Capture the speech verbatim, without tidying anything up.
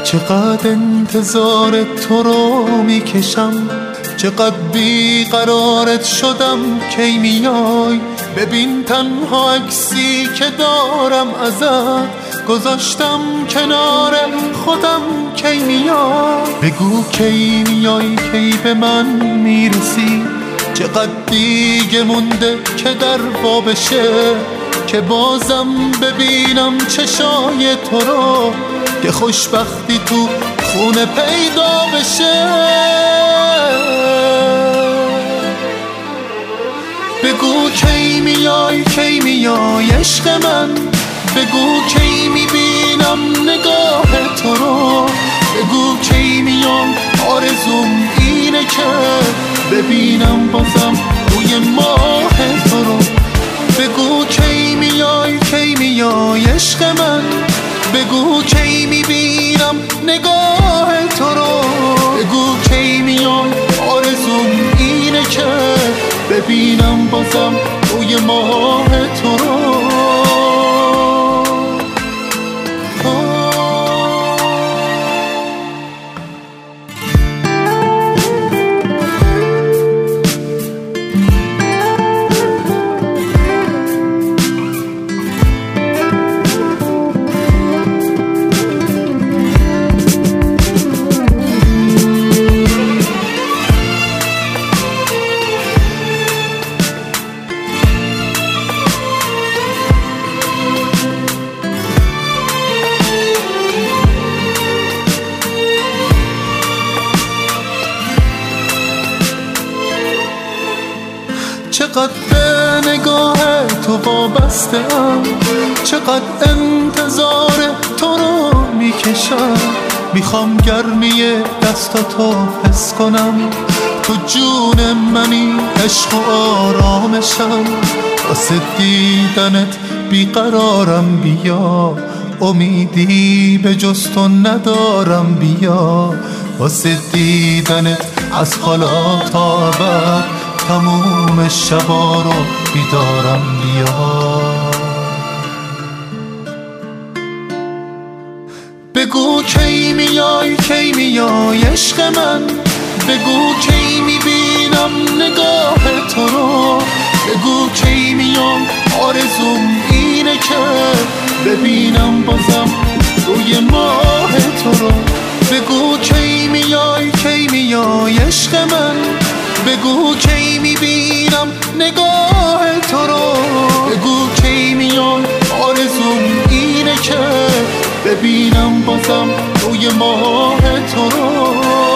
چقدر انتظار تو رو میکشم، چقدر بیقرارت شدم کی میای. ببین تنها عکسی که دارم ازت گذاشتم کنار خودم کی میای. بگو کی میای، کی به من میرسی، چقدر دیگه مونده که در وا بشه، که بازم ببینم چشای تو رو، که خوشبختی تو خونه پیدا بشه. بگو کی میای، کی میای عشق من، بگو کی میبینم نگاه تو رو، بگو کی میام آرزوم اینه که ببینم بازم روی ماه تو رو. بگو کی میای، کی میای عشق من، بگو کی میبینم نگاه تو رو، بگو کی میام آرزوم اینه که ببینم بازم روی ماه تو رو. چقدر به نگاه تو وابسته‌ام، چقدر انتظار تو رو میکشم. میخوام گرمی دستاتو حس کنم، تو جون منی عشق و آرامشم. واسه دیدنت بیقرارم، بیا امیدی به جز تو ندارم، بیا واسه دیدنت از حالا تا ابد تموم شبا رو بیدارم، بیا. بگو کی میای، کی میای عشق من، بگو کی میبینم نگاه تو رو، بگو کی میام آرزوم اینه که ببینم بازم روی ماه تو رو. بگو کی میای، کی میای عشق من، بگو کی میبینم نگاه تو رو، بگو کی میام آرزوم اینه که ببینم بازم روی ماه تو رو.